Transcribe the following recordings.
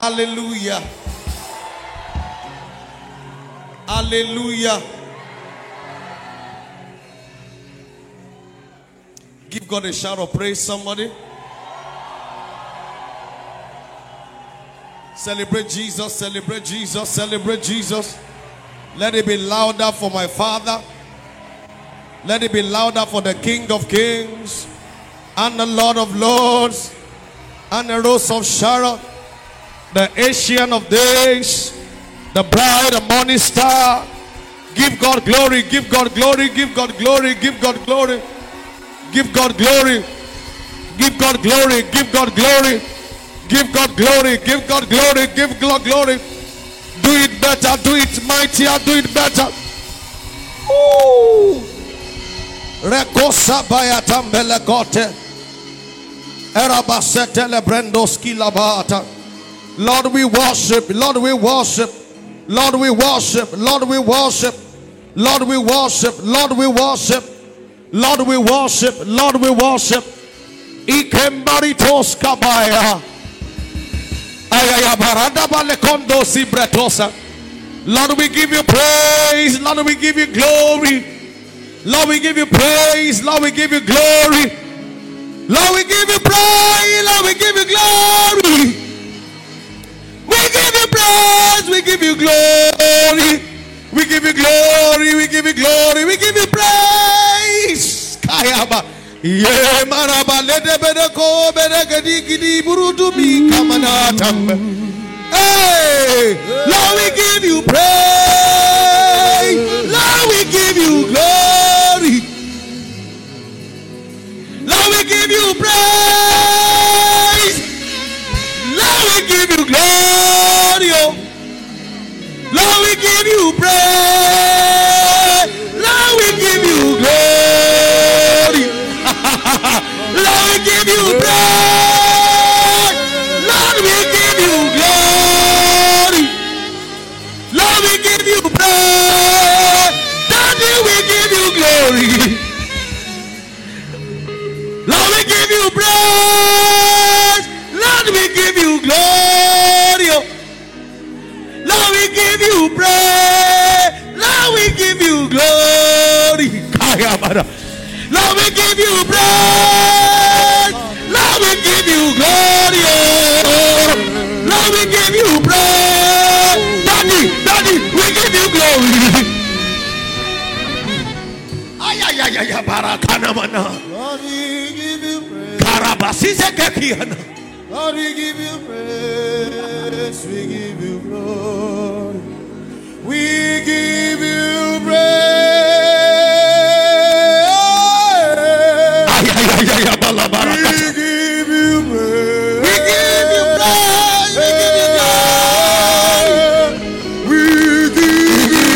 Hallelujah. Hallelujah. Give God a shout of praise, somebody. Celebrate Jesus, celebrate Jesus, celebrate Jesus. Let it be louder for my Father. Let it be louder for the King of Kings and the Lord of Lords and the Rose of Sharon, the Ancient of Days, the bright and morning star. Give God glory, give God glory, give God glory, give God glory, give God glory, give God glory, give God glory, give God glory, give God glory, give God glory. Do it better, do it mightier, do it better. Ooh. Rekosa bayatambele kote. Erabasetele brendoski labata. Lord, we worship, Lord, we worship, Lord, we worship, Lord, we worship, Lord, we worship, Lord, we worship, Lord, we worship, Lord, we worship. Ikembaritos kabaya. Ayaya barada balekondo sibretosa. Lord, we give you praise, Lord, we give you glory. Lord, we give you praise, Lord, we give you glory. Lord, we give you praise, Lord, we give you glory. We give you praise, we give you glory. We give you glory, we give you glory, we give you praise. Kayaba. Ye maraba lede bedeko bedegedi gidi burutu mi kamanatam. Hey, Lord, we give you praise. Lord, we give you glory. Lord, we give you praise. Lord, we give you glory. Lord, we give you praise. Lord, we give you glory. Lord, we give you praise. Lord, we give you glory. Lord, we give you praise. Daddy, we give you glory. Lord, we give you praise. Lord, we give you glory. Lord, we give you praise. Lord, we give you glory. Lord, we give you praise. Lord, we give you glory. Lord, we give you praise. Daddy, we give you glory. Ay, barakana mana. Lord, we give you praise. Karabasize kekiana. Lord, we give you praise. We give you glory. We give you praise. We give you praise. We give you praise. We give you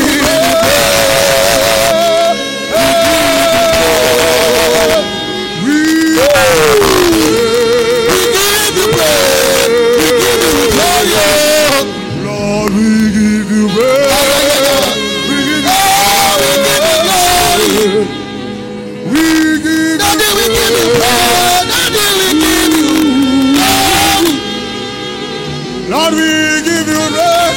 praise. We give you praise. Lord, we give you praise. We give you glory. We give you Lord, we give you praise.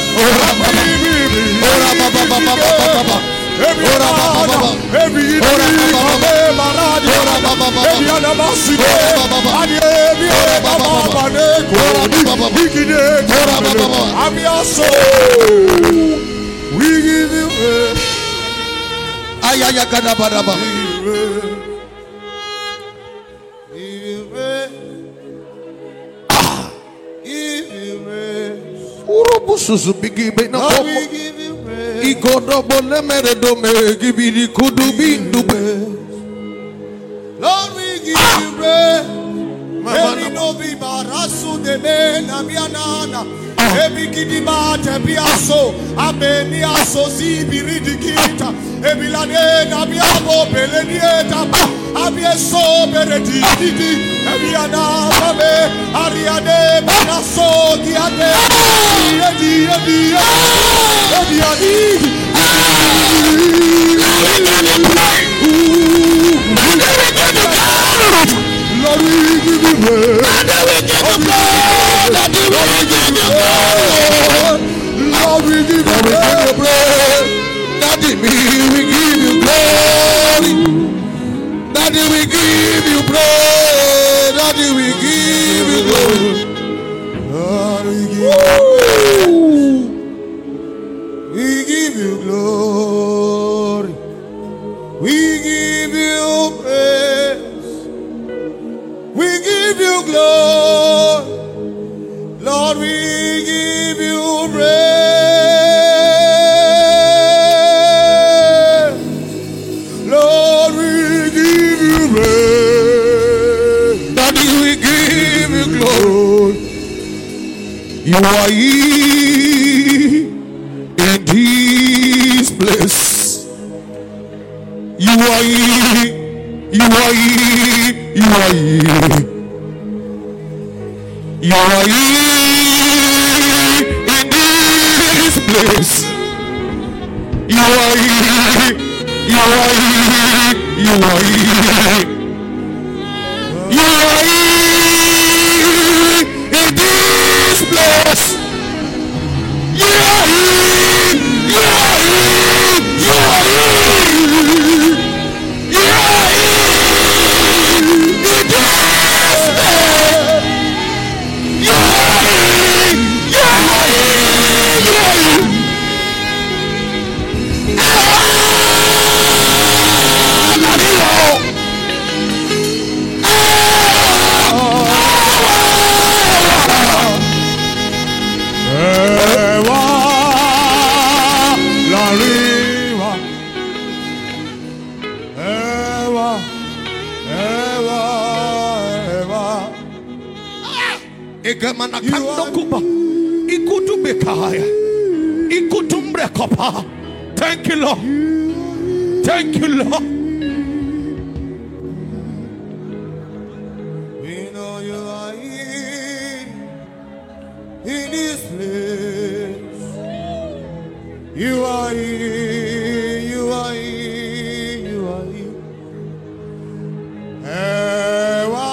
We give you praise. Ayaya kadabaraba. Urubusuzu bigibe na Lord, komo. we give you praise. Igodobo lemere dome gibiri kudubi ndube. Lord, we give you praise. Eri no viva rasu de me na mianana. Ebi kidiba te biaso. Abeni aso zibiri dikita. Ebi lade na biabo belenieta. Abieso beredi didi. Ebi ana babe. Ariade banaso giade. Edi adi. Lord, we give you praise. Daddy, we give you praise. Daddy, we give you glory. Lord, we give you glory. We give you praise. We give you glory. Lord, we give you praise. Lord, we give you praise. Daddy, we give you glory. You are here in this place. You are here. You are here. You are here. You are here in this place. You are here. You are here. You are here. You are here in this place. You are here. You are here. You are here. You are here in this place. You are here. You are here. You are here. Egamana kando kuba, ikutu bekaya, ikutumbre kopa. Thank you, Lord. Thank you, Lord. We know you are here in this place. You are here. You are here. You are here. Ewa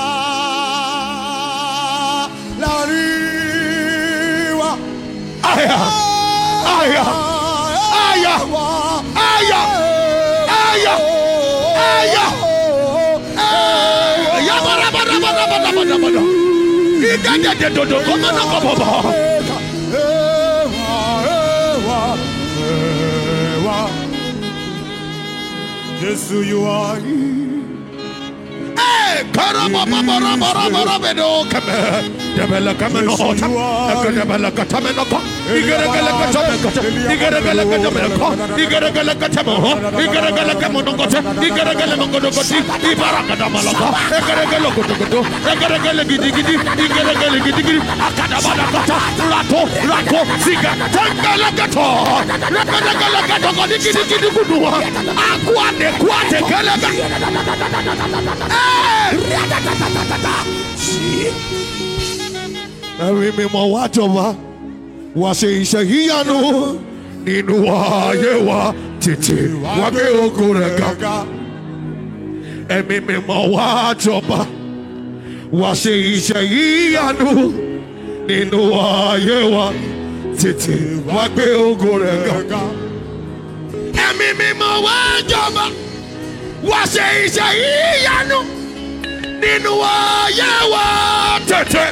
lariwa. Aya, aya, aya, aya, aya, aya. Yabara bara bara bara bara bara. Igade de dodo koma na kobobo. Jesus, you are here. Karaba bara bara bara bedo kame. Debela kame no hota. Debela katame no ko. Igere gele katame ko. Igere gele katame ko. Igere gele katame ho. Igere gele kamo no ko. Igere gele mongo no ko. Ibaraka da malaka. Igere gele ko to. Igere gele gidi gidi. Igere gele gidi gidi. Akada bada kata. Rato rato siga. Tangala kato. Igere gele kato ko gidi gidi kuduwa. Akwade kwate gele. Every memo watoba wase ishahiyanu ninuwa yewa titi wage okureka. Every memo watoba wase ishahiyanu ninuwa yewa titi wage okureka. Every memo watoba wase ishahiyanu ninuwa yewa titi.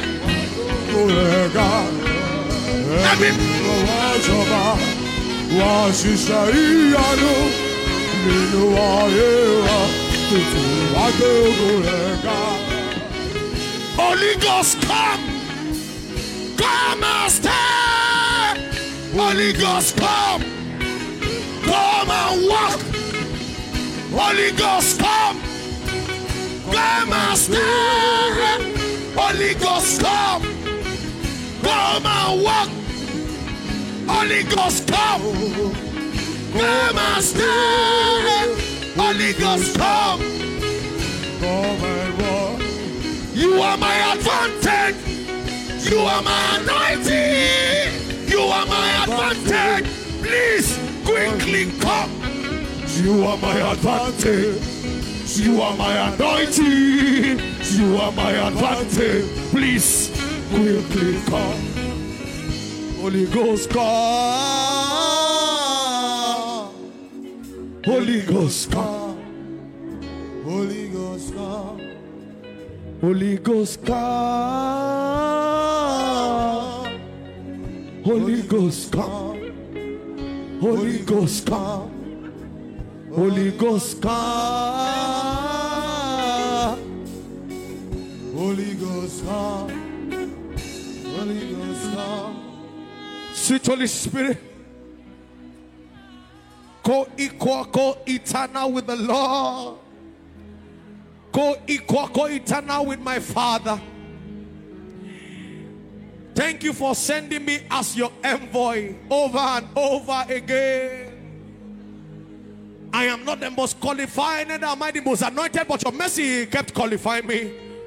Holy Ghost, come and stay. Holy Ghost, come and walk. Holy Ghost, come and stay. Holy Ghost, come and walk. Holy Ghost, come and stay. Holy Ghost, come and walk. You are my advantage. You are my anointing. You are my advantage. Please quickly come. You are my advantage. You are my anointing. You are my advantage. Please quickly come. Holy Ghost, come. Holy Ghost, come. Holy Ghost come. Holy Ghost come. Holy Ghost come. Holy Ghost come. Holy Ghost come. Holy Ghost come. Holy Ghost come. Sweet Holy Spirit, co-equal, co-eternal with the Lord, co-equal, co-eternal with my Father. Thank you for sending me as your envoy over and over again. I am not the most qualified, and am I the most anointed, but your mercy kept qualifying me.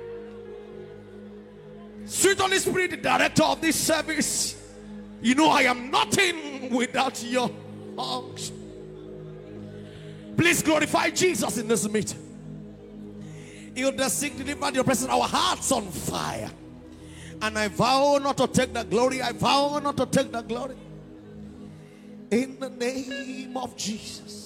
Sweet Holy Spirit, the director of this service, you know I am nothing without your arms. Please glorify Jesus in this meeting. Heal the sick, deliver your presence, our hearts on fire. And I vow not to take the glory. I vow not to take the glory. In the name of Jesus.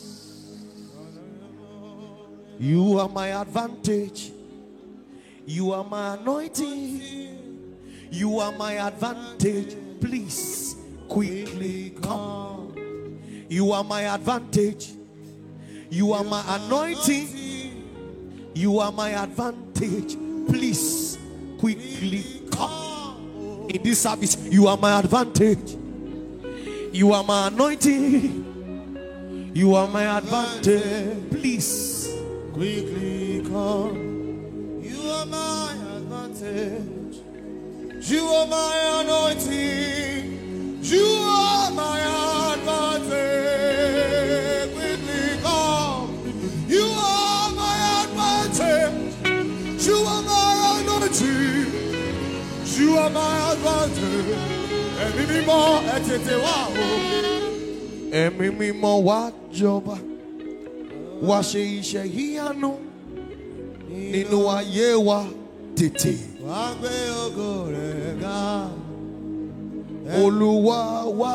You are my advantage. You are my anointing. You are my advantage. Please quickly come. You are my advantage. You are my anointing. You are my advantage. Please quickly come. In this service, you are my advantage. You are my anointing. You are my advantage. Please quickly come. You are my advantage. You are my anointing. You are my advantage. Quickly come. You are my advantage. You are my anointing. You are my advantage. Emi mo etete wa o. Emi mo wa joba. Wa se ise hiyanu. Nínú ayé wa tètè. Wá gbé ògo rẹ̀ ga. Olúwa wa.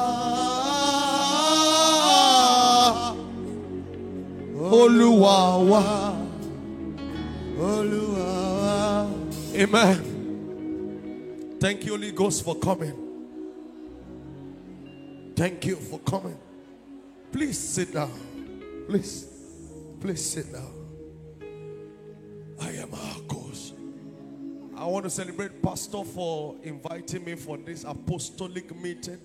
Olúwa wa. Olúwa wa. Amen. Thank you, Holy Ghost, for coming. Thank you for coming. Please sit down. Please sit down. I am our coach. I want to celebrate Pastor for inviting me for this apostolic meeting.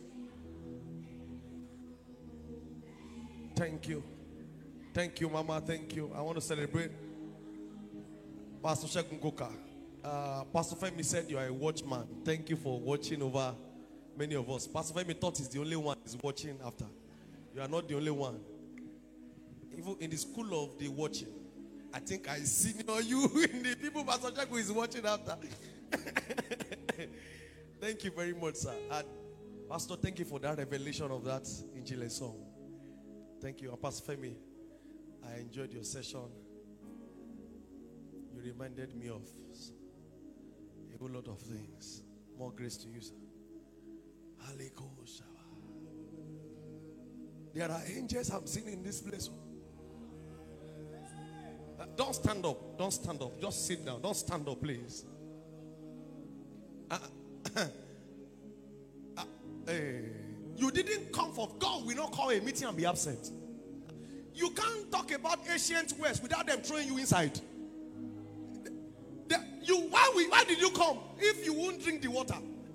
Thank you. Thank you, Mama. Thank you. I want to celebrate Pastor Shegun Koka. Pastor Femi said you are a watchman. Thank you for watching over many of us. Pastor Femi thought he's the only one who's watching after. You are not the only one. Even in the school of the watching, I think I senior you in the people Pastor Shegun is watching after. Thank you very much, sir. And Pastor, thank you for that revelation of that Injile song. Thank you. And Pastor Femi, I enjoyed your session. You reminded me of a whole lot of things. More grace to you, sir. There are angels I'm seeing in this place. Don't stand up. Don't stand up. Just sit down. Don't stand up, please. You didn't come for God. Will not call a meeting and be absent. You can't talk about ancient West without them throwing you inside. Why did you come if you won't drink the water?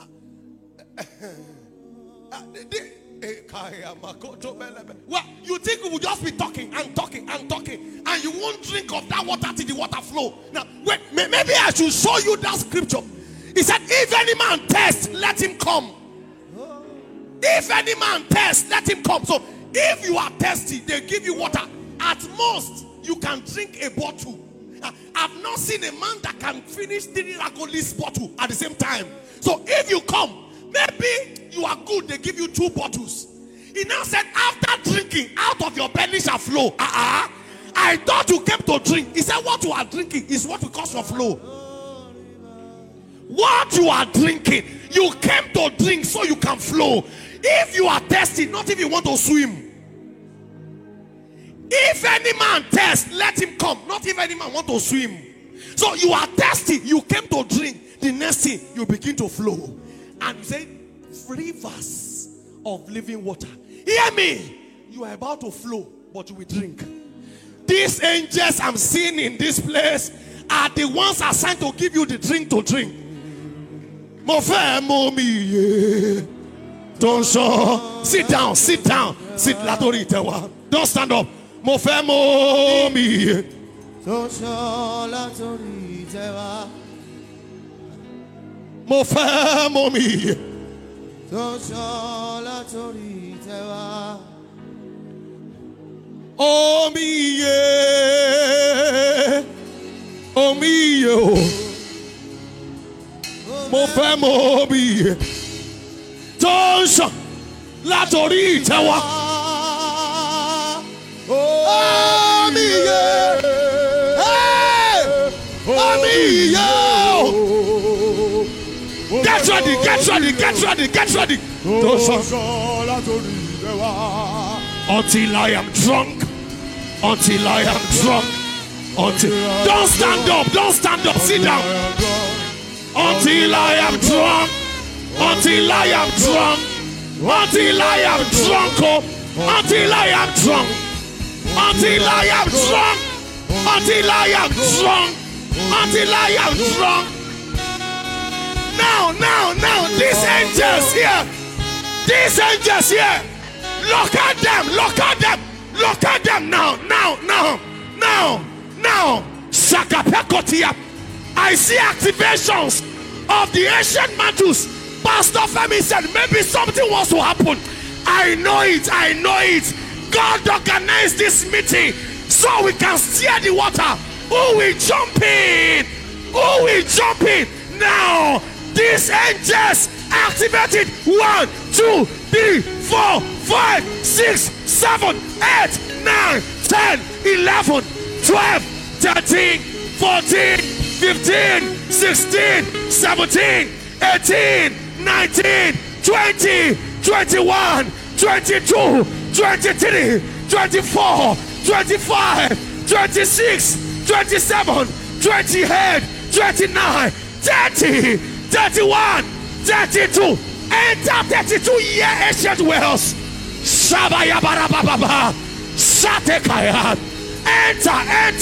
Well, you think we will just be talking and talking and talking, and you won't drink of that water till the water flow. Now, wait, maybe I should show you that scripture. He said, if any man thirst, let him come. If any man thirst, let him come. So, if you are thirsty, they give you water. At most, you can drink a bottle. I've not seen a man that can finish 3 Ragolis bottle at the same time. So, if you come, maybe you are good, they give you 2 bottles. He now said, after drinking, out of your belly shall flow. I thought you came to drink. He said, what you are drinking is what will cause your flow. What you are drinking, you came to drink so you can flow. If you are thirsty, not if you want to swim. If any man thirst, let him come. Not if any man want to swim. So you are thirsty, you came to drink. The next thing, you begin to flow. And say, rivers of living water. Hear me. You are about to flow, but you will drink. These angels I'm seeing in this place are the ones assigned to give you the drink to drink. Don't show. Sit down, sit down. Sit latori tewa. Don't stand up. Don't show latori tewa. Don't show latori tewa. Oh me, oh me, mo fẹ́ mo bí. Tonso la torí ìtẹ́wọ́. Oh me, oh me, get ready, get ready, get ready, get ready. Tonso la torí ìtẹ́wọ́. Until I am drunk. Until I am drunk. Until don't stand up. Don't stand up. Sit down. Until I am drunk. Until I am drunk. Until I am drunk. Oh. Until I am drunk. Until I am drunk. Until I am drunk. Until I am drunk. Now. These angels here. These angels here. Look at them, look at them, look at them now. Shakapekotia. I see activations of the ancient mantles. Pastor Femi said maybe something was to happen. I know it. God organized this meeting so we can steer the water. Who will jump in? Who will jump in? Now, these angels activated 1, 2, 3, 4, 5, 6, 7, 8, 9, 10, 11, 12, 13, 14, 15, 16, 17, 18, 19, 20, 21, 22, 23, 24, 25, 26, 27, 28, 29, 30, 31, 32. Enter 32-year ancient wells. Shabayabarababa. Shatekaya. Enter.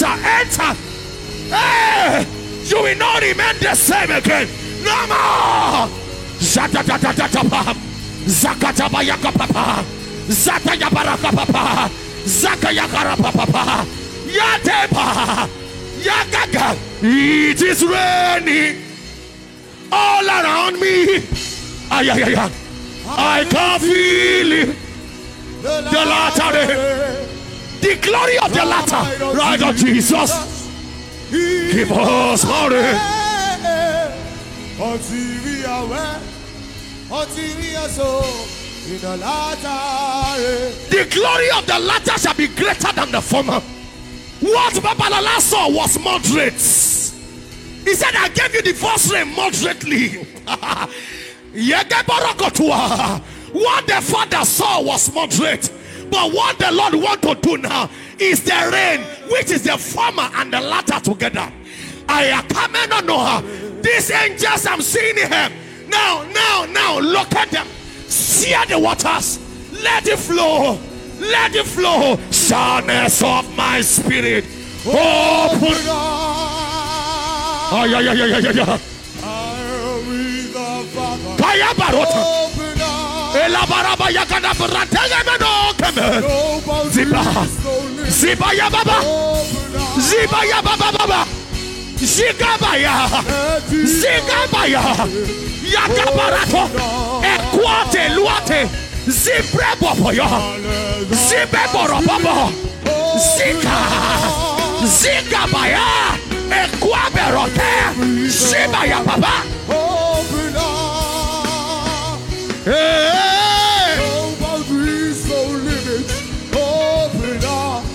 Hey, you will not remain the same again. No more. Zatatatapapa. Zakatabayakapapa. Zatayabarakapapa. Zakayakarapapa. Yatepa. Yagaga. It is raining all around me. I can feel it. The latter. The glory of the latter. Right of Jesus. Give us glory. Until we are well. Until we are so. In the latter. The glory of the latter shall be greater than the former. What Babalala saw was moderate. He said, I gave you the first rain moderately. What the Father saw was moderate. But what the Lord wants to do now is the rain, which is the former and the latter together. I come in on her. These angels I'm seeing here. Now, look at them. Sear the waters. Let it flow. Let it flow. Soundness of my spirit. Open. Kaya barota. Ela baraba yakana bratega meno kemer. Ziba ya baba. Zigabaya. Yakabarato. Equate luate. Zibre boboyo. Zibe borobobo. Zigabaya. Equaberote. Zibaya baba. Hey. Nobody so limit. Open up.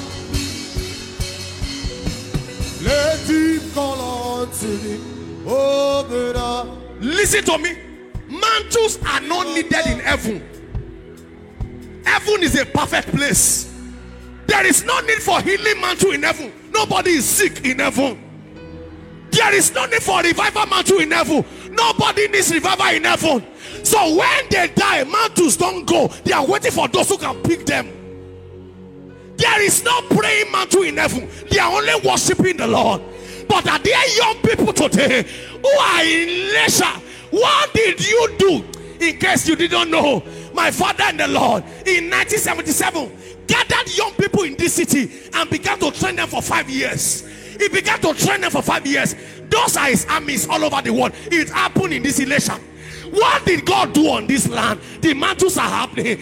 Let him call on to thee. Open up. Listen to me. Mantles are not needed in heaven. Heaven is a perfect place. There is no need for healing mantle in heaven. Nobody is sick in heaven. There is no need for revival mantle in heaven. Nobody needs revival in heaven. So when they die, mantles don't go. They are waiting for those who can pick them. There is no praying mantle in heaven. They are only worshiping the Lord. But are there young people today who are in leisure? What did you do? In case you didn't know, my father and the Lord in 1977 gathered young people in this city and began to train them for 5 years. He began to train them for 5 years. Those are his armies all over the world. It happened in this election. What did God do on this land? The mantles are happening.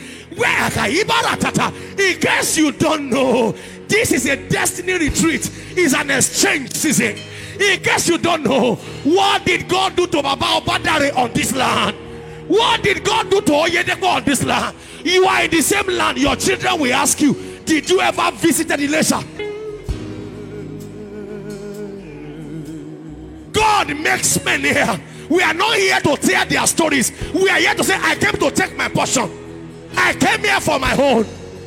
In case you don't know, this is a destiny retreat. It's an exchange season. In case you don't know, what did God do to Baba Obadare on this land? What did God do to Oyedepo on this land? You are in the same land. Your children will ask you, did you ever visit Elisha? God makes men here. We are not here to tell their stories. We are here to say, I came to take my portion. I came here for my own.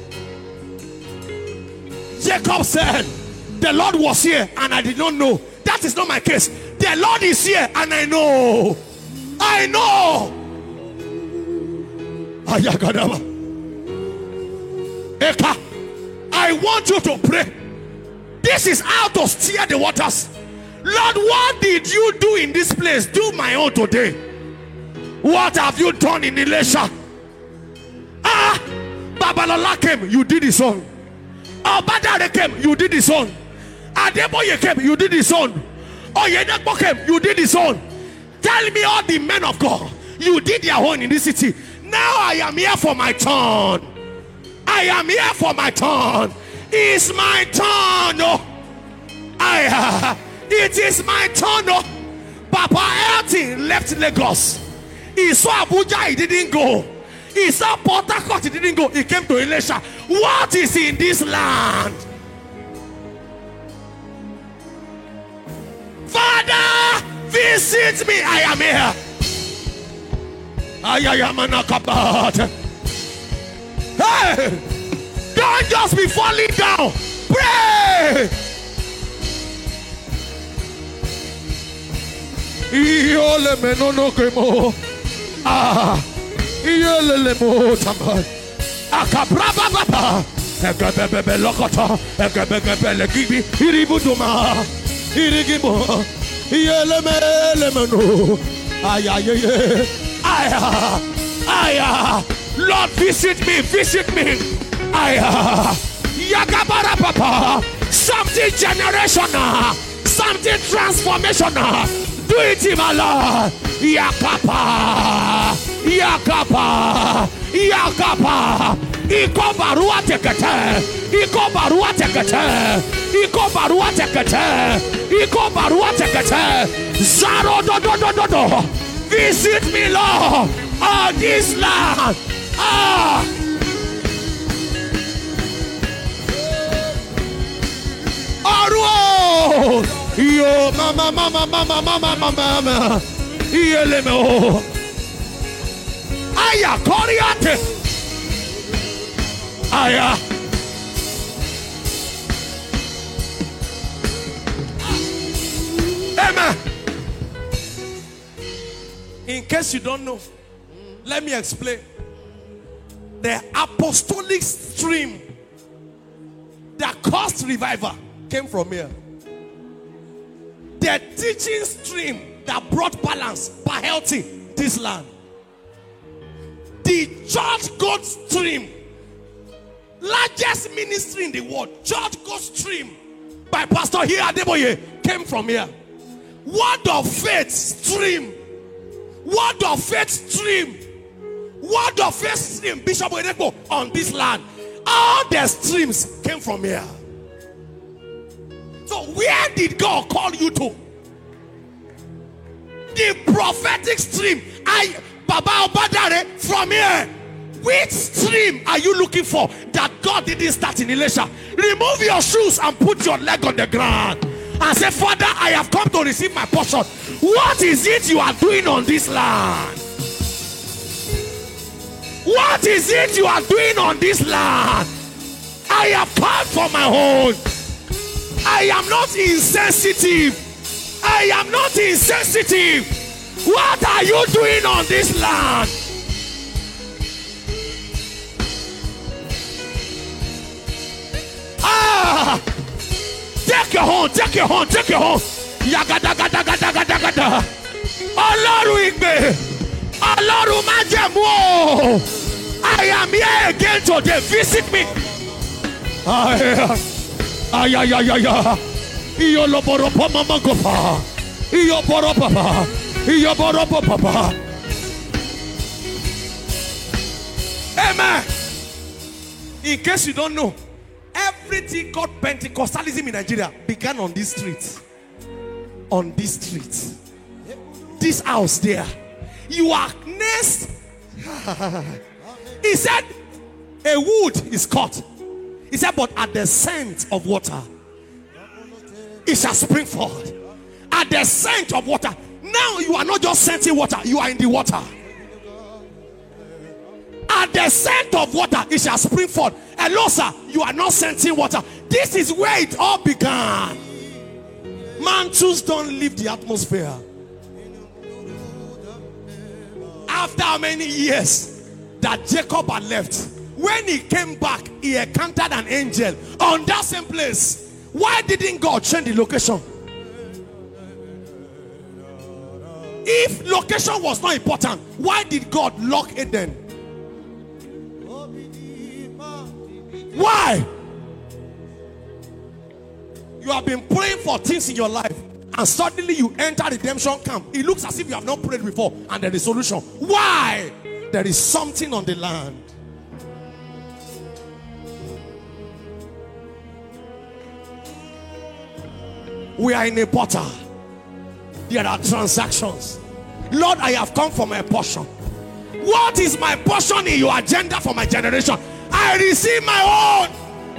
Jacob said, the Lord was here and I did not know. That is not my case. The Lord is here and I know. I know. Eka, I want you to pray. This is how to steer the waters. Lord, what did you do in this place? Do my own today. What have you done in Elisha? Babalola came, you did his own. Obadare came, you did his own. Adeboye came, you did his own. Oyedepo came, you did his own. Tell me all the men of God, you did their own in this city. Now I am here for my turn. I am here for my turn. It's my turn. Oh. It is my turn. Oh. Papa Elton left Lagos. He saw Abuja, he didn't go. He saw Port Harcourt, he didn't go. He came to Elisha. What is in this land? Father, visit me. I am here. Hey, don't just be falling down. Pray. Lord, visit me, visit me. Something generational, something transformational. Do it in my Lord. Yakapa, Yakapa, Yakapa. Iko barua tekete, Iko barua tekete, Iko barua tekete, Iko barua tekete. Zaro do do do do do. Visit me, Lord, on this land. Arwo. Yo, mama, mama, mama, mama, mama, Yelemo. Aya, Coriate. Aya. Amen. In case you don't know, let me explain. The apostolic stream that caused revival came from here. The teaching stream that brought balance by healthy this land. The church God stream, largest ministry in the world, church God stream by Pastor here Adeboye came from here. Word of faith stream, word of faith stream, word of faith stream, Bishop Oyedepo on this land. All the streams came from here. So where did God call you to? The prophetic stream. Baba Obadare from here. Which stream are you looking for that God didn't start in Elisha? Remove your shoes and put your leg on the ground and say, Father, I have come to receive my portion. What is it you are doing on this land? What is it you are doing on this land? I have come for my own. I am not insensitive. I I am not insensitive. What are you doing on this land? Ah! Take your horn, take your horn, take your horn. Yagada gada gada gada gada. Ọlọ́run ìgbè, Ọlọ́run májẹ̀mú o. I am here again today. Visit me. Ayayayaya. Iyoloboro mama gopa. Iyoboro papa. Iyoboro papa. Amen. In case you don't know, everything called Pentecostalism in Nigeria began on this street. On this street. This house there. You are next. He said, a wood is cut. He said, but at the scent of water, it shall spring forth. At the scent of water. Now you are not just scenting water, you are in the water. At the scent of water, it shall spring forth. Hello, sir, you are not scenting water. This is where it all began. Mantles don't leave the atmosphere. After how many years that Jacob had left, when he came back, he encountered an angel on that same place. Why didn't God change the location? If location was not important, why did God lock Eden? Why? You have been praying for things in your life, and suddenly you enter redemption camp. It looks as if you have not prayed before, and there is solution. Why? There is something on the land. We are in a portal. There are transactions. Lord, I have come for my portion. What is my portion in your agenda for my generation? I receive my own.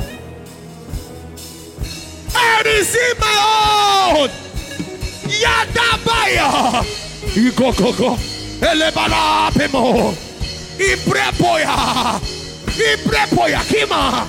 I receive my own. Yadabaya. Ikokoko. Elebala pemo. Iprepoya. Iprepoya kima.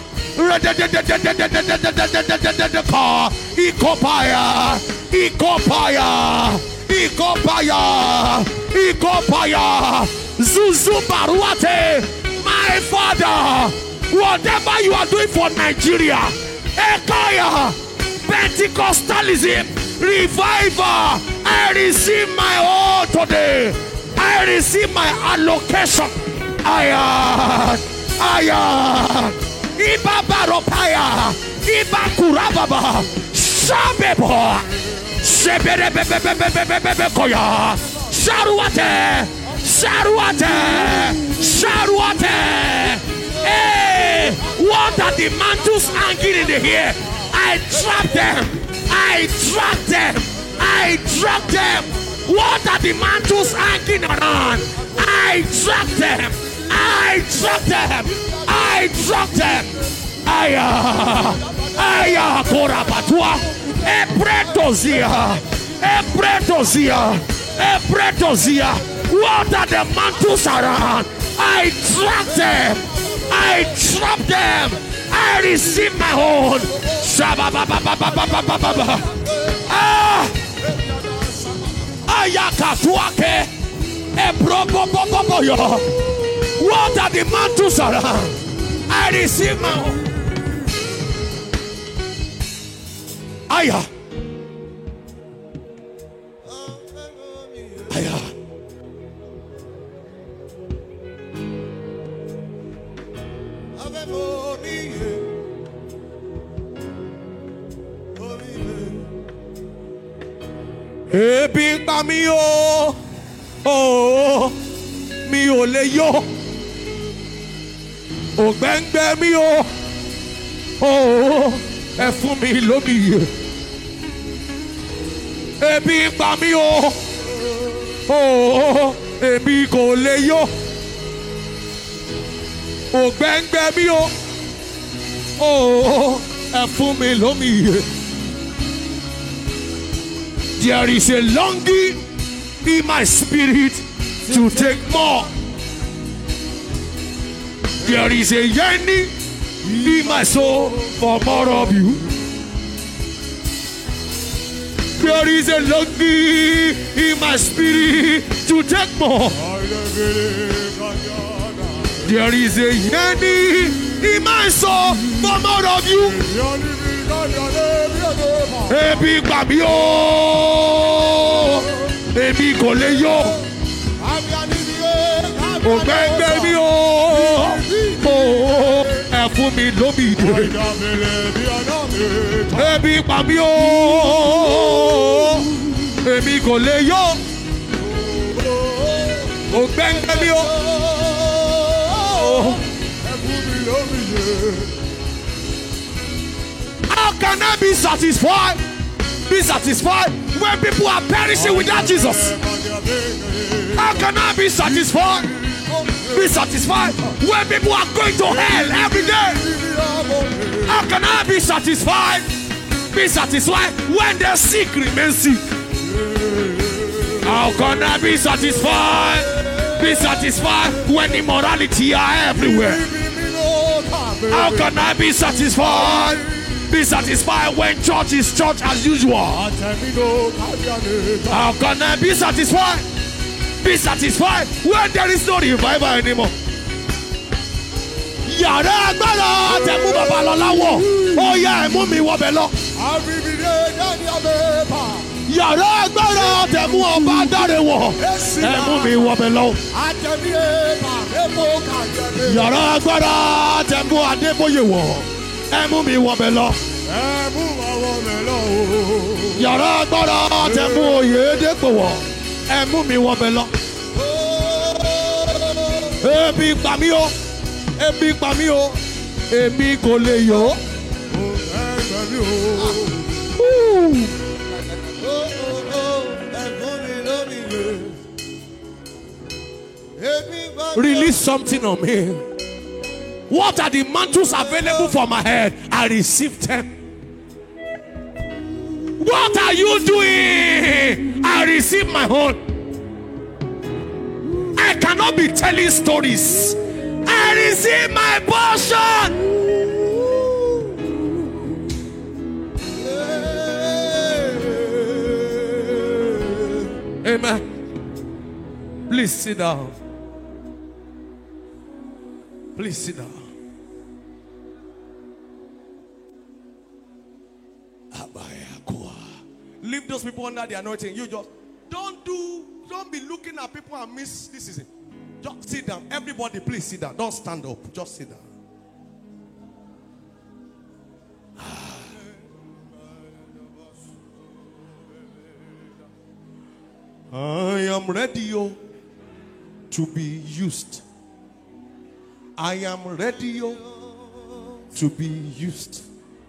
Ikopaya. Ikopaya. Ikopaya. Ikopaya. Zuzu Baruate. My Father, whatever you are doing for Nigeria, Ekaya, Pentecostalism, revival, I receive my own today. I receive my allocation. Iba Baropaya, Iba Kurababa, Shabebo, Sheberebebebebebebebekoya, Sharuate, Sharuate, Sharuate. Hey, what are the mantles hanging in the air? I trap them. I trap them. I trap them. What are the mantles hanging around? I trap them. I trap them. I trap them. Aya korabatua. Epretozia. Epretozia. Epretozia. What are the mantles around? I trap them. I trap them. I receive my own. Ah, ayakatuake. Ebroboboboboyo. What are the mantles around? I receive my own. Aya. Aya. Ebi pa mi o, oh, mi ò lè yó. Ògbẹ́ngbẹ́ mi o, oh, ẹ fún mi lómi. Ebi pa mi o, oh, èmi kò lè yó. Ògbẹ́ngbẹ́ mi o, oh, ẹ fún mi lómi. There is a longing in my spirit to take more. There is a yearning in my soul for more of you. There is a longing in my spirit to take more. There is a yearning in my soul for more of you. Ebi gbàgbé o, ebi kò lè yó. Ògbẹ́ngbẹ́ mi o, ẹ fún mi lómìnira. Ebi gbàgbé o, ebi kò lè yó. Ògbẹ́ngbẹ́ mi o. How can I be satisfied? Be satisfied when people are perishing without Jesus. How can I be satisfied? Be satisfied when people are going to hell every day. How can I be satisfied? Be satisfied when the sick remain sick. How can I be satisfied? Be satisfied when immorality are everywhere. How can I be satisfied? Be satisfied when church is church as usual. How can I be satisfied? Be satisfied when there is no revival anymore. Yàrá agbára tẹ̀mú bàbá lọ láwọ̀. Ó yá ẹ̀mú mi wọbẹ̀ lọ. Yàrá agbára tẹ̀mú ọba dáre wọ̀. Ẹ̀mú mi wọbẹ̀ lọ. Yàrá agbára tẹ̀mú Adébóyè wọ̀. Ẹ̀mú mi wọbẹ̀ lọ. Yàrá agbára tẹ̀mú Oyèdépò wọ̀. Ẹ̀mú mi wọbẹ̀ lọ. Ebi pa mí o, ebi pa mí o, èmi kò lè yó. Release something on me. What are the mantles available for my head? I received them. What are you doing? I received my own. I cannot be telling stories. I receive my portion. Amen. Please sit down. Please sit down. Leave those people under the anointing. You just don't be looking at people and miss this season. Just sit down. Everybody, please sit down. Don't stand up. Just sit down. I am ready to be used. I am ready to be used.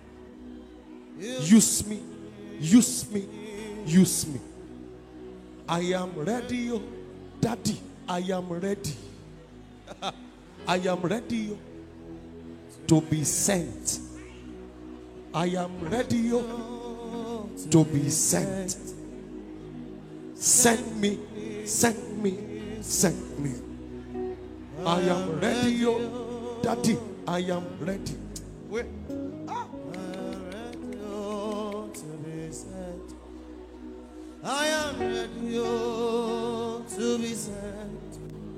Use me. Use me. Use me. I am ready, Daddy. I am ready. I am ready to be sent. I am ready to be sent. Send me, send me, send me. I am ready, Daddy. I am ready. Wait. I am ready to be sent.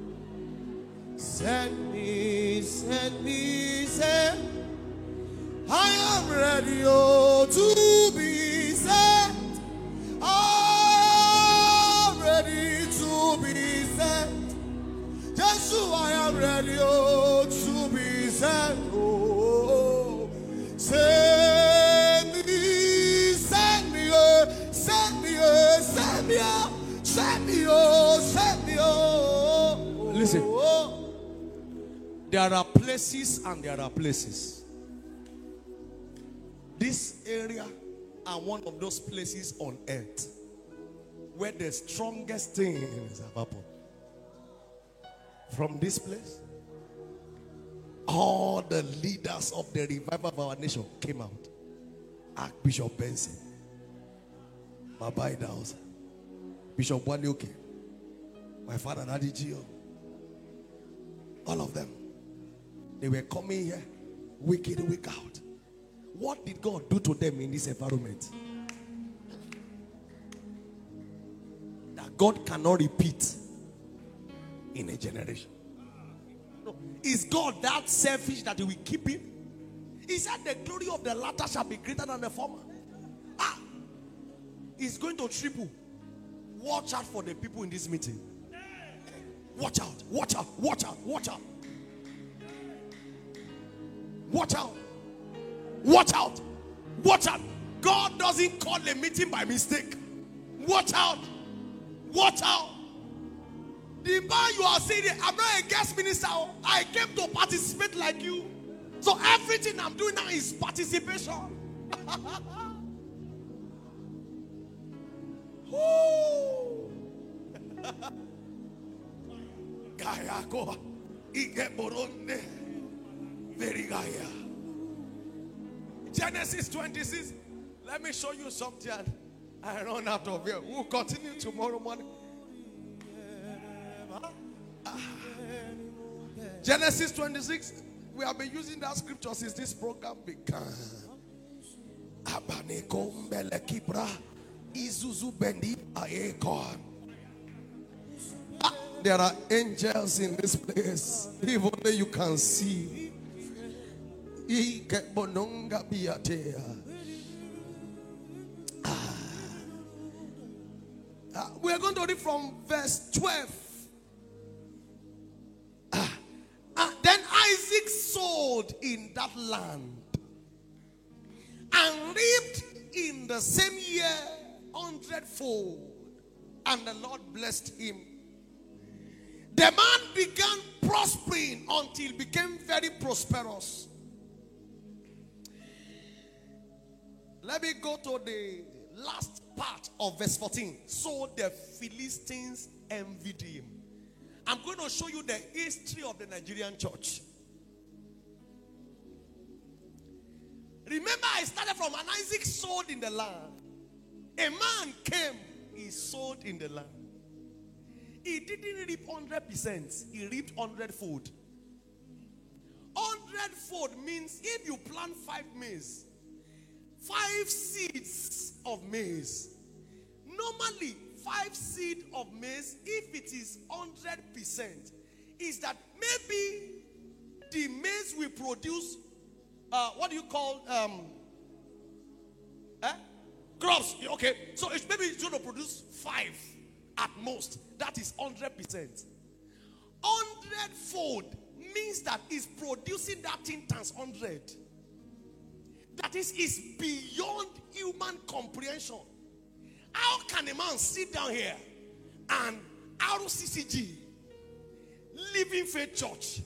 Send me, send me, send. I am ready to be sent. I am ready to be sent. Jesus, I am ready to be sent. Oh, send me, send me, send me, send me, send me, send me. Listen, there are places and there are places. This area are one of those places on earth where the strongest things have happened. From this place, all the leaders of the revival of our nation came out. Archbishop Benson, Baba Idausa, Bishop Wanioke, my father Nadijio, all of them. They were coming here week in, week out. What did God do to them in this environment? God cannot repeat in a generation. No. Is God that selfish that he will keep him? He said the glory of the latter shall be greater than the former. He's going to triple. Watch out for the people in this meeting. Watch out, watch out, watch out, watch out. Watch out. Watch out. Watch out. God doesn't call a meeting by mistake. Watch out. Watch out. The man you are saying, I'm not a guest minister. I came to participate like you. So everything I'm doing now is participation. Gaya go. Ige boronde. Very Gaya. Genesis 26. Let me show you something. I run out of here. We'll continue tomorrow morning. Genesis 26. We have been using that scripture since this program began. There are angels in this place. If only you can see. We are going to read from verse 12. Then Isaac sowed in that land and reaped in the same year 100-fold, and the Lord blessed him. The man began prospering until he became very prosperous. Let me go to the last part of verse 14. So the Philistines envied him. I'm going to show you the history of the Nigerian church. Remember, I started from an Isaac sowed in the land. A man came, he sowed in the land. He didn't reap 100%, he reaped 100-fold. 100-fold means if you plant 5 maize, 5 seeds of maize. Normally, 5 seeds of maize, if it is 100%, is that maybe the maize will produce, what do you call, crops. Okay, so maybe it's going to produce 5 at most. That is 100%. 100-fold means that it's producing that thing times 100. That is beyond human comprehension. How can a man sit down here and RCCG, Living Faith Church,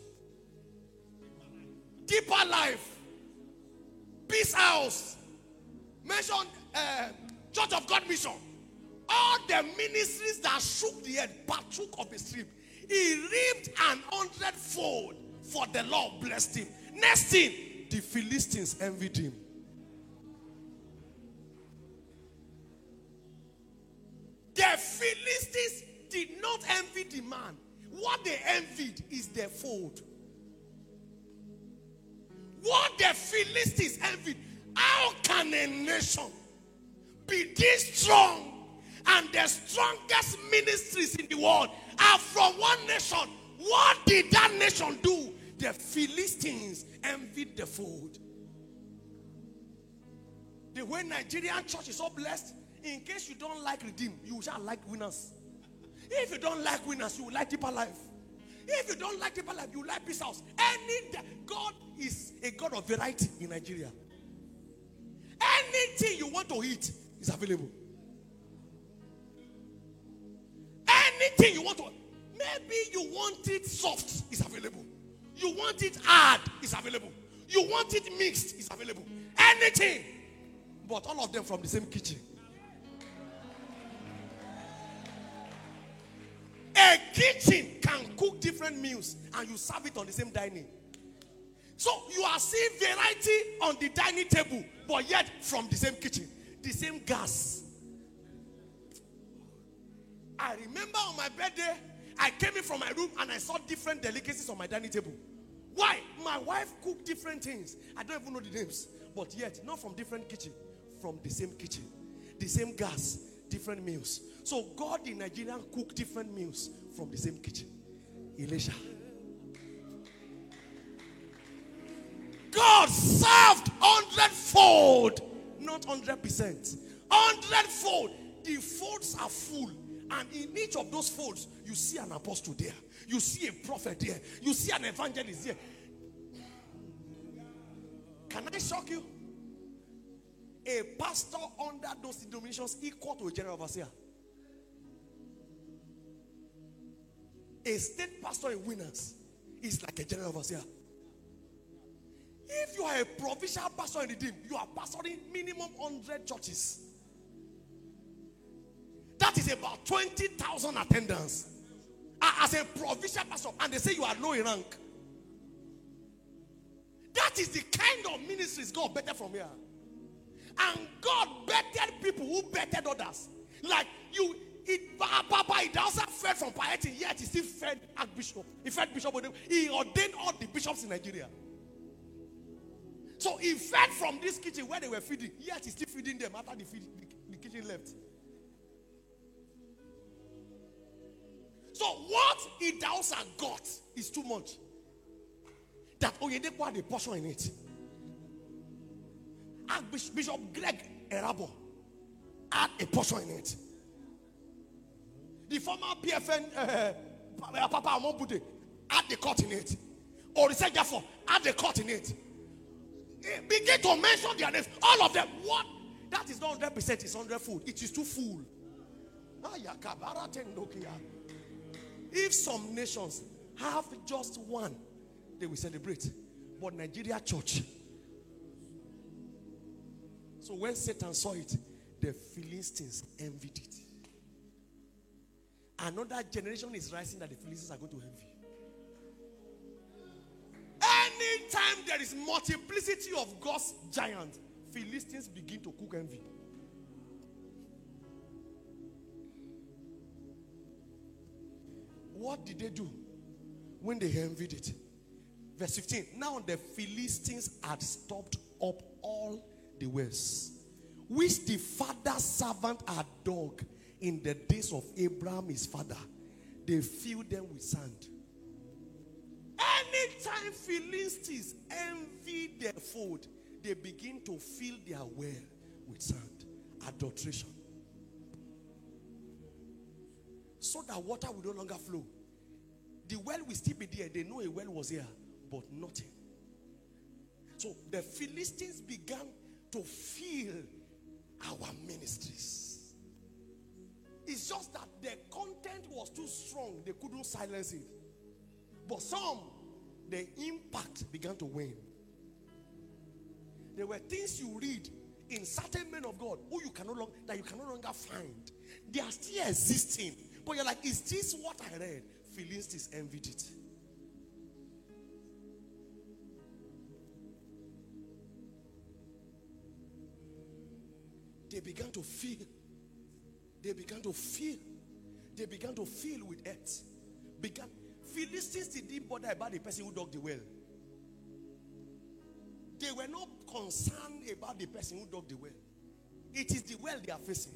Deeper Life, Peace House, mention Church of God Mission, all the ministries that shook the earth, partook of the stream. He reaped an 100-fold, for the Lord blessed him. Next thing, the Philistines envied him. The Philistines did not envy the man. What they envied is their fold. What the Philistines envied. How can a nation be this strong and the strongest ministries in the world are from one nation? What did that nation do? The Philistines envied the fold. The way Nigerian church is so blessed, in case you don't like Redeem, you shall like Winners. If you don't like Winners, you will like Deeper Life. If you don't like Deeper Life, you will like Peace House. God is a God of variety in Nigeria. Anything you want to eat is available. Anything you want to, maybe you want it soft, it's available. You want it hard, it's available. You want it mixed, it's available. Anything. But all of them from the same kitchen. A kitchen can cook different meals and you serve it on the same dining. So you are seeing variety on the dining table, but yet from the same kitchen, the same gas. I remember on my birthday, I came in from my room and I saw different delicacies on my dining table. Why? My wife cooked different things. I don't even know the names, but yet not from different kitchen, from the same kitchen, the same gas, different meals. So God in Nigeria cook different meals from the same kitchen. Elisha. God served 100-fold, not 100%. 100-fold. The folds are full. And in each of those folds, you see an apostle there. You see a prophet there. You see an evangelist there. Can I shock you? A pastor under those denominations equal to a general overseer. A state pastor in Winners is like a general overseer. If you are a provincial pastor in the Redeem, you are pastoring minimum 100 churches. That is about 20,000 attendance. As a provincial pastor, and they say you are low in rank. That is the kind of ministries God bettered from here. And God bettered people who bettered others. Like Papa, he also fed from piety, yet he still fed Archbishop. He fed Bishop. He ordained all the bishops in Nigeria. So he fed from this kitchen where they were feeding, yet he's still feeding them after the kitchen left. So what Idahosa got is too much. That Oyedepo had a portion in it. Archbishop Greg Erabo had a portion in it. The former PFN Papa Amobude had the cut in it. Orise Jafo had the cut in it. Begin to mention their names. All of them. What? That is not 100%. It's 100 food. It is too full. If some nations have just one, they will celebrate. But Nigeria church. So when Satan saw it, the Philistines envied it. Another generation is rising that the Philistines are going to envy. Anytime there is multiplicity of God's giants, Philistines begin to cook envy. What did they do when they envied it? Verse 15. Now the Philistines had stopped up all the wells, which the father's servant had dug in the days of Abraham his father. They filled them with sand. Anytime Philistines envy their food, they begin to fill their well with sand. Adulteration. So that water will no longer flow. The well will still be there. They know a well was here, but nothing. So the Philistines began to fill our ministries. It's just that the content was too strong. They couldn't silence it. But some, the impact began to wane. There were things you read in certain men of God who you can no longer find. They are still existing. But you're like, is this what I read? Philistines envied it. They began to feel. They began to feel. They began to feel with earth. Philistines didn't bother about the person who dug the well. They were not concerned about the person who dug the well. It is the well they are facing.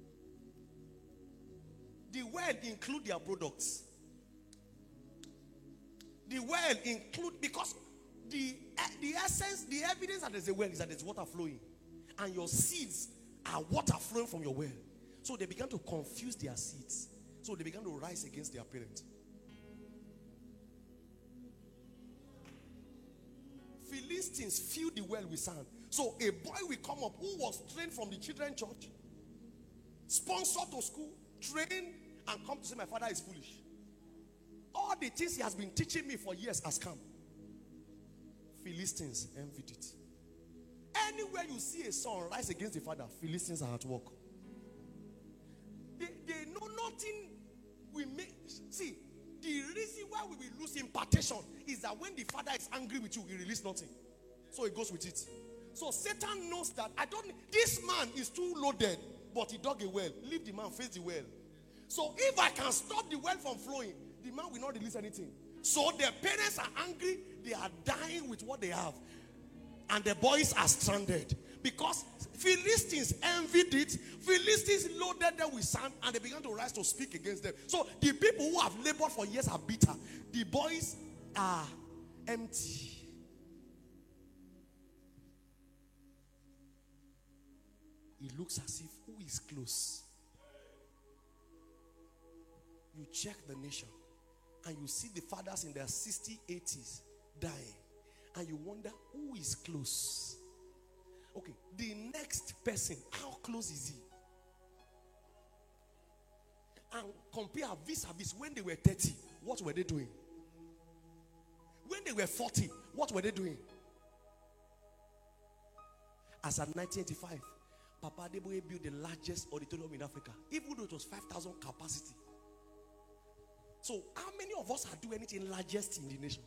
The well include their products. The well include, because the essence, the evidence that there's a well is that there's water flowing. And your seeds are water flowing from your well. So they began to confuse their seeds. So they began to rise against their parents. Philistines filled the well with sand. So a boy will come up who was trained from the children's church, sponsored to school, trained, and come to say my father is foolish. All the things he has been teaching me for years has come. Philistines envied it. Anywhere you see a son rise against the father, Philistines are at work. They know nothing we make. See, the reason why we will lose impartation is that when the father is angry with you, he releases nothing. So he goes with it. So Satan knows that this man is too loaded, but he dug a well. Leave the man face the well. So if I can stop the well from flowing, the man will not release anything. So their parents are angry. They are dying with what they have. And the boys are stranded. Because Philistines envied it. Philistines loaded them with sand and they began to rise to speak against them. So the people who have labored for years are bitter. The boys are empty. It looks as if who is close. You check the nation and you see the fathers in their 60s, 80s dying. And you wonder who is close. Okay, the next person, how close is he? And compare vis-a-vis when they were 30, what were they doing? When they were 40, what were they doing? As at 1985, Papa Adeboye built the largest auditorium in Africa, even though it was 5,000 capacity. So, how many of us are doing anything largest in the nation?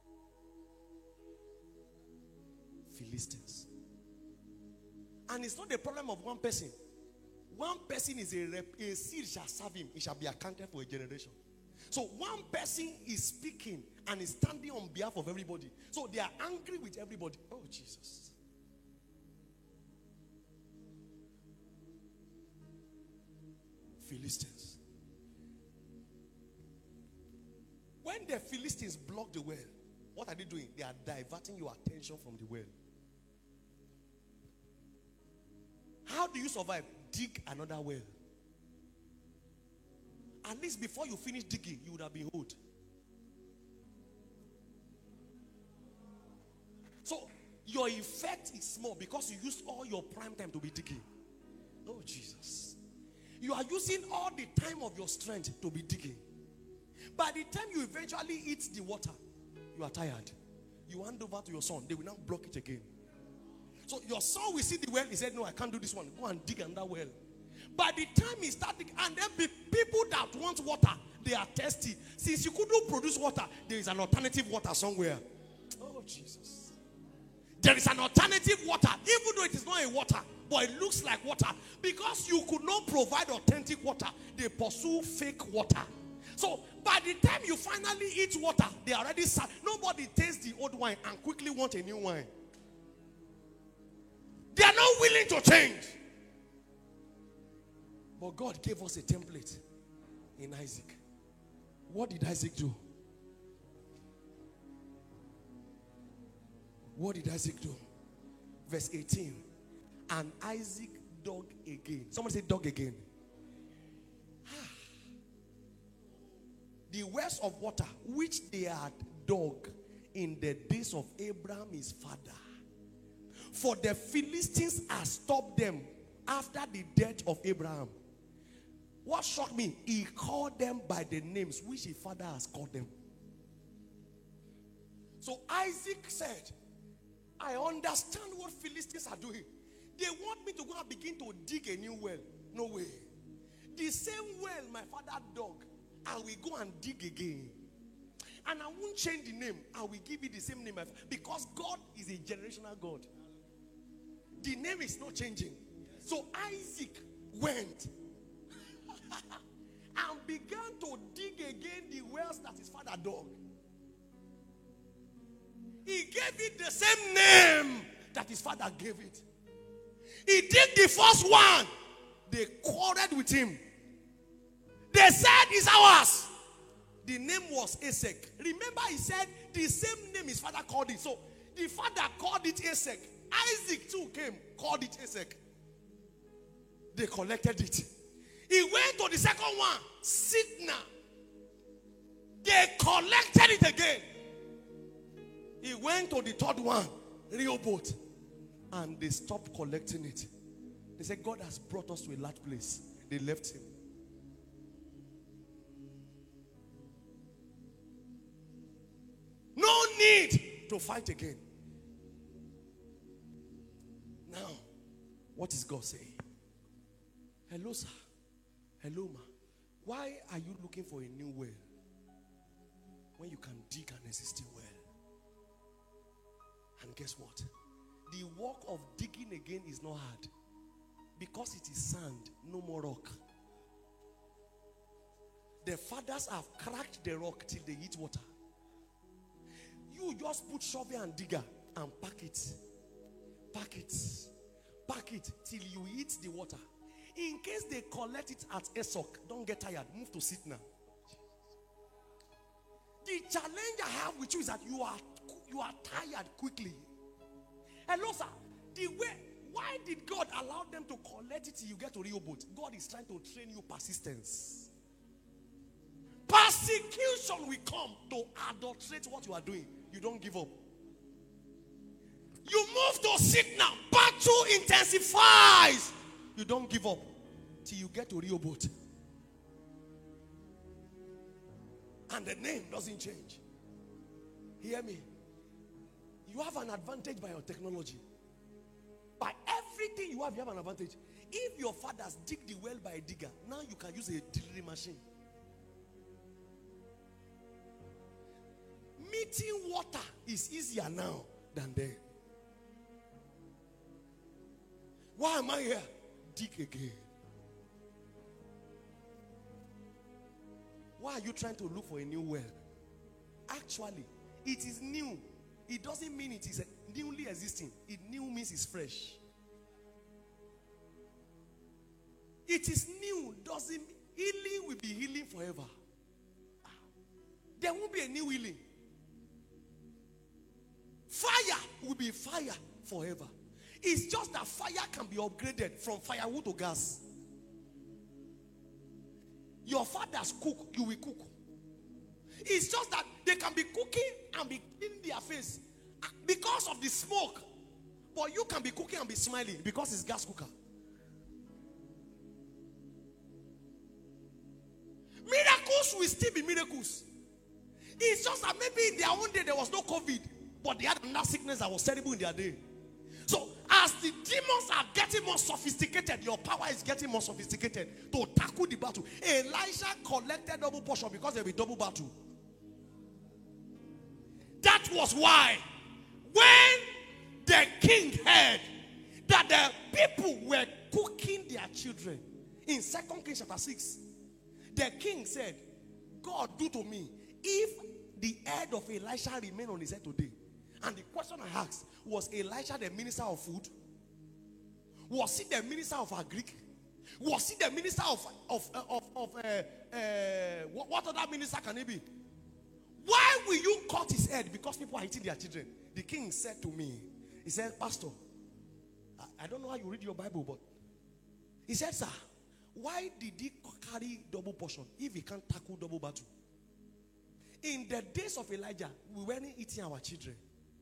Philistines. And it's not the problem of one person. One person is a seed shall serve him. It shall be accounted for a generation. So one person is speaking and is standing on behalf of everybody. So they are angry with everybody. Oh, Jesus. Philistines. When the Philistines block the well, what are they doing? They are diverting your attention from the well. How do you survive? Dig another well. At least before you finish digging, you would have been old. So your effect is small because you used all your prime time to be digging. Oh, Jesus. You are using all the time of your strength to be digging. By the time you eventually eat the water, you are tired. You hand over to your son. They will now block it again. So your son will see the well. He said, no, I can't do this one. Go and dig another well. By the time he started, and then people that want water, they are thirsty. Since you couldn't produce water, there is an alternative water somewhere. Oh, Jesus. There is an alternative water, even though it is not a water, but it looks like water. Because you could not provide authentic water, they pursue fake water. So by the time you finally eat water, they are already sad. Nobody tastes the old wine and quickly want a new wine. They are not willing to change. But God gave us a template in Isaac. What did Isaac do? What did Isaac do? Verse 18. And Isaac dug again. Somebody say dug again. The wells of water which they had dug in the days of Abraham his father. For the Philistines had stopped them after the death of Abraham. What shocked me, he called them by the names which his father has called them. So Isaac said, I understand what Philistines are doing. They want me to go and begin to dig a new well. No way. The same well my father dug, I will go and dig again. And I won't change the name. I will give it the same name. Because God is a generational God. The name is not changing. So Isaac went and began to dig again the wells that his father dug. He gave it the same name that his father gave it. He did the first one. They quarreled with him. They said it's ours. The name was Esek. Remember, he said the same name his father called it. So the father called it Esek. Isaac too came, called it Esek. They collected it. He went to the second one, Sidna. They collected it again. He went to the third one, Rehoboth. And they stopped collecting it. They said, God has brought us to a large place. They left him. No need to fight again. Now, what is God saying? Hello, sir. Hello, ma. Why are you looking for a new well when you can dig an existing well? And guess what? The work of digging again is not hard. Because it is sand, no more rock. The fathers have cracked the rock till they hit water. You just put shovel and digger and pack it. Pack it. Pack it till you hit the water. In case they collect it at ESOC, don't get tired. Move to Sitna. The challenge I have with you is that you are tired quickly. Hello, sir. Why did God allow them to collect it till you get to Rehoboth? God is trying to train you persistence. Persecution will come to adulterate what you are doing. You don't give up. You move to Sitna. Battle intensifies. You don't give up till you get to Rehoboth. And the name doesn't change. Hear me. You have an advantage by your technology. By everything you have an advantage. If your fathers dig the well by a digger, now you can use a drilling machine. Meeting water is easier now than then. Why am I here? Dig again. Why are you trying to look for a new well? Actually, it is new. It doesn't mean it is newly existing. It new means it's fresh. It is new doesn't mean healing will be healing forever. There won't be a new healing. Fire will be fire forever. It's just that fire can be upgraded from firewood to gas. Your fathers cook, you will cook. It's just that they can be cooking and be in their face because of the smoke. But you can be cooking and be smiling because it's gas cooker. Miracles will still be miracles. It's just that maybe in their own day there was no COVID, but they had another sickness that was terrible in their day. So as the demons are getting more sophisticated, your power is getting more sophisticated to tackle the battle. Elisha collected double portion because there will be double battle. That was why when the king heard that the people were cooking their children, in 2 Kings chapter 6, the king said, God, do to me if the head of Elisha remain on his head today. And the question I asked, was Elisha the minister of food? Was he the minister of agric? Was he the minister of what other minister can he be? Why will you cut his head? Because people are eating their children. The king said to me, he said, Pastor, I don't know how you read your Bible, but he said, sir, why did he carry double portion if he can't tackle double battle? In the days of Elijah, we weren't eating our children.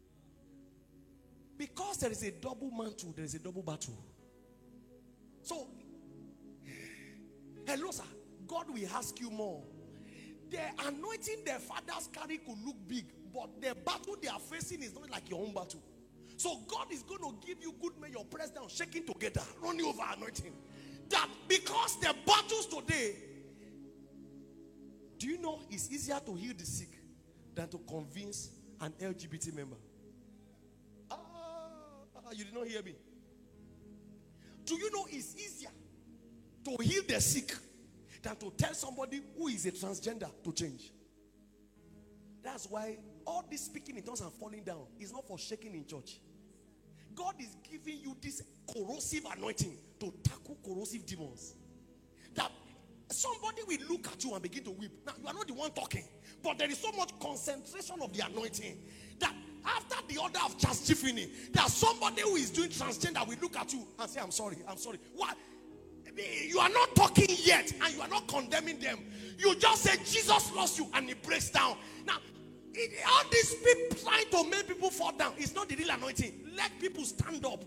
Because there is a double mantle, there is a double battle. So, hello, sir. God will ask you more. The anointing their fathers carry could look big, but the battle they are facing is not like your own battle. So, God is going to give you good men, your press down, shaking together, running over anointing. That because the battles today, do you know it's easier to heal the sick than to convince an LGBT member? You did not hear me. Do you know it's easier to heal the sick than to tell somebody who is a transgender to change? That's why all this speaking in tongues and falling down is not for shaking in church. God is giving you this corrosive anointing to tackle corrosive demons. That somebody will look at you and begin to weep. Now, you are not the one talking, but there is so much concentration of the anointing that after the order of Charles Tiffany, there's somebody who is doing transgender will look at you and say, I'm sorry. Why? You are not talking yet and you are not condemning them. You just say Jesus loves you and it breaks down. Now, all these people trying to make people fall down is not the real anointing. Let people stand up.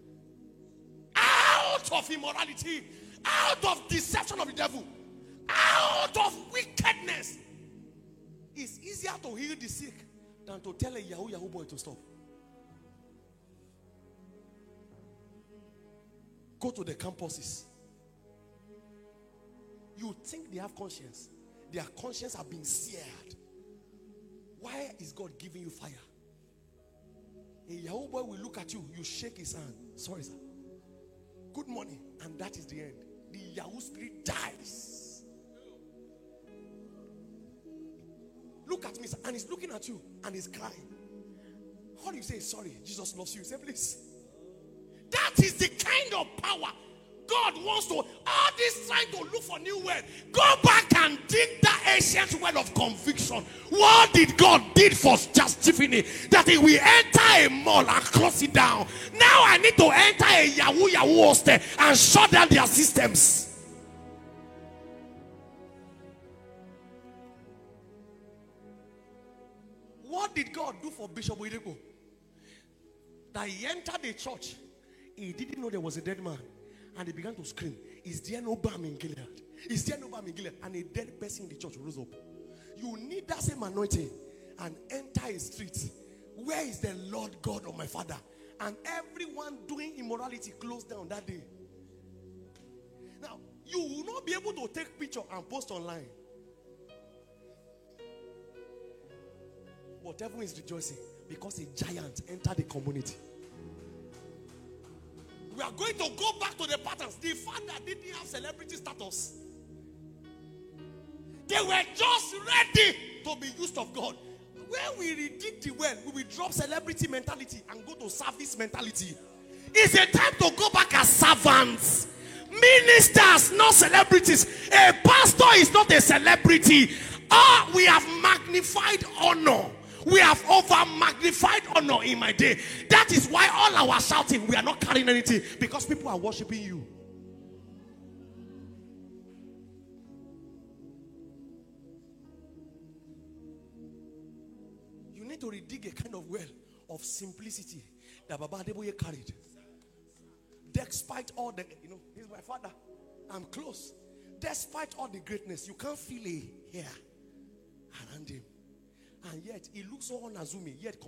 Out of immorality, out of deception of the devil, out of wickedness. It's easier to heal the sick than to tell a Yahoo boy to stop. Go to the campuses. You think they have conscience. Their conscience have been seared. Why is God giving you fire? A Yahoo boy will look at you. You shake his hand. Sorry, sir. Good morning. And that is the end. The Yahoo spirit dies. Look at me, sir. And he's looking at you. And he's crying. All you say is sorry. Jesus loves you. Say, please. That is the kind kind of power God wants to, all this trying to look for new well. Go back and dig that ancient well of conviction. What did God did for just Tiffany? That he will enter a mall and close it down. Now I need to enter a Yahoo hostel and shut down their systems. What did God do for Bishop Oyedepo? That he entered the church. He didn't know there was a dead man. And he began to scream, is there no balm in Gilead? Is there no balm in Gilead? And a dead person in the church rose up. You need that same anointing and enter a street. Where is the Lord God of my father? And everyone doing immorality closed down that day. Now, you will not be able to take picture and post online. But everyone is rejoicing because a giant entered the community. We are going to go back to the patterns. The fact that they didn't have celebrity status. They were just ready to be used of God. When we redig the well, we will drop celebrity mentality and go to service mentality. It's a time to go back as servants. Ministers, not celebrities. A pastor is not a celebrity. We have magnified honor. We have over magnified honor in my day. That is why all our shouting, we are not carrying anything, because people are worshiping you. You need to redig a kind of well of simplicity that Baba Adeboye carried. Despite all the, he's my father. I'm close. Despite all the greatness, you can't feel a hair around him. And yet, he looks so unassuming, yet